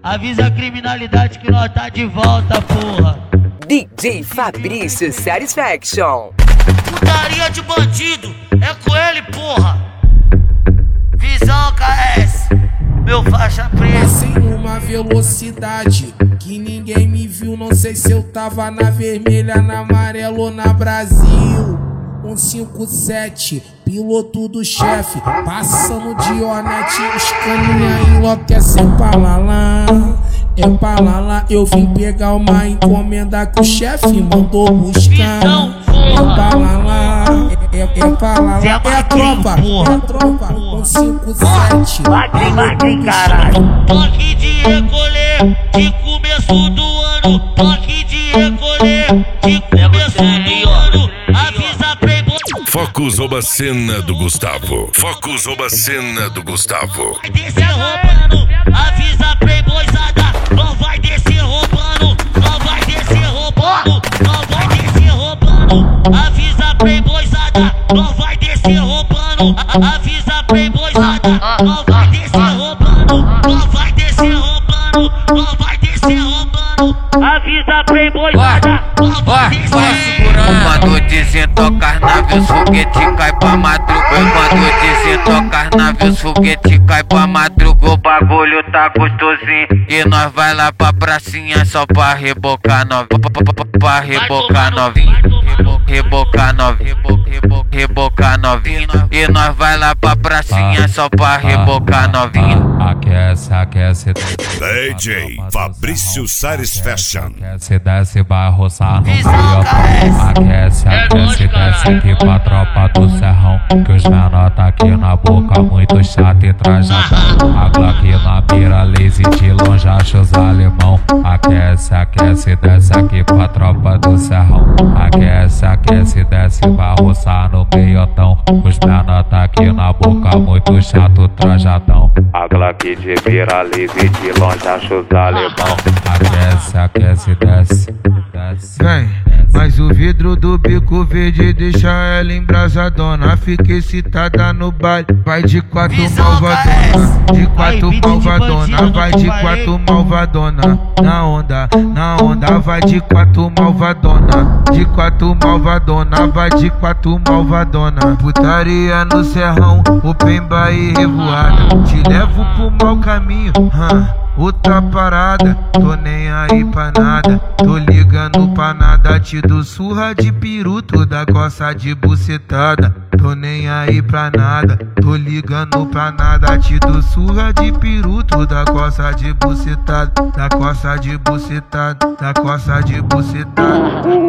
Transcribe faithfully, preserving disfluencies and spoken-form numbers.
Avisa a criminalidade que nós tá de volta, porra. D J Fabrício Satisfaction. Putaria de bandido, é com ele, porra. Visão K S, meu faixa preta. Passei numa velocidade que ninguém me viu. Não sei se eu tava na vermelha, na amarela ou na Brasil. um cinco sete, piloto do chefe, passando de Hornet, os caninha enlouquecem pra lá. É pra lá, eu vim pegar uma encomenda que o chefe mandou buscar. É pra lá, é, é, é pra lá, é a tropa, é a tropa, um cinco sete. Vai, vai, vai, caralho. Toque de recolher, de começo do ano. Toque de recolher, de começo do ano. Avisa Playboy. Focus Obacena do Gustavo. Focus Obacena do Gustavo. Vai descer roubando, avisa Playboyzada. Não vai descer roubando, não vai descer roubando, não vai descer roubando. Avisa Playboyzada, não vai descer roubando. Avisa Playboyzada, não vai descer roubando, não vai descer roubando, não vai descer roubando. Avisa Playboyzada, não vai descer. Mando desentocar nave, os foguete cai pra madruga. Mando desentocar nave, os foguete cai pra madruga. O bagulho tá gostosinho e nós vai lá pra pracinha só pra rebocar novinho, pra rebocar novinho, rebocar novinho, rebocar novinho. E nós vai lá pra pracinha só pra rebocar novinho. Aquece, aquece. D J Fabrício Satisfaction. Aquece, desce, vai roçar no Visão meio. K S. Aquece, aquece, desce aqui pra tropa do serrão. Que os menor tá aqui na boca, muito chato e trajadão. A Glock na mira, lazy de longe, acha os alemão. Aquece, aquece, desce aqui pra tropa do serrão. Aquece, aquece, desce, vai roçar no meiotão. Os menor tá aqui na boca, muito chato, trajadão. A Glock de mira, lazy de longe, acha os alemão. Aquece, aquece, desce, desce. Vem, mas o vidro do bico verde deixa ela embrasadona. Fica excitada no baile, vai de quatro malvadona. De quatro malvadona, vai de quatro malvadona. Na onda, na onda, vai de quatro malvadona. De quatro malvadona, vai de quatro malvadona. Putaria no serrão, open bar e revoada. Te levo pro mau caminho, hum. Outra parada, tô nem aí pra nada. Tô ligando pra nada, te dou surra de peru, toda coça de bucetada. Tô nem aí pra nada, tô ligando pra nada, te dou surra de peru, toda coça de bucetada. Da coça de bucetada, da coça de bucetada.